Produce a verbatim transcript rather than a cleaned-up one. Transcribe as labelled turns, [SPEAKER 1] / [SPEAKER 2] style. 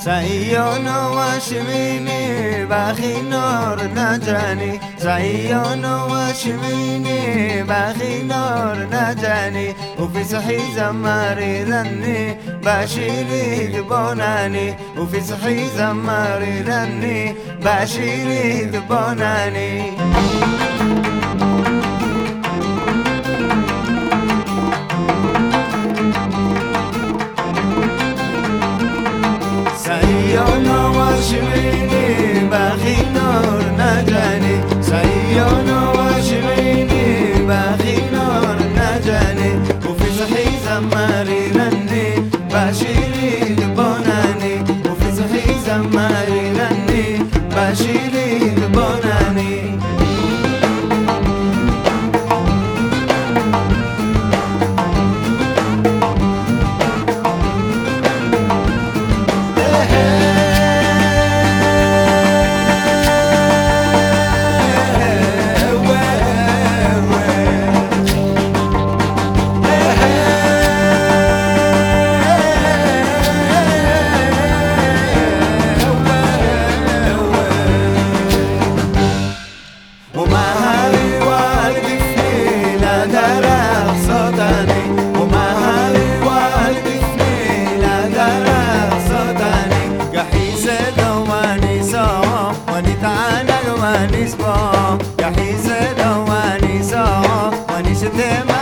[SPEAKER 1] سعيون وشميني باخي نور نجاني سعيون وشميني باخي نور نجاني وفي صحي زماري رني باشيري دبوناني وفي صحي زماري رني باشيري دبوناني سعيون وشميني باخي نور نجاني سعيون وشميني باخي نور نجاني وفي صحي زماري رني باشيري دبوناني وفي صحي زماري رني باشيري دبوناني يا حيزة دواني سوا وني ستم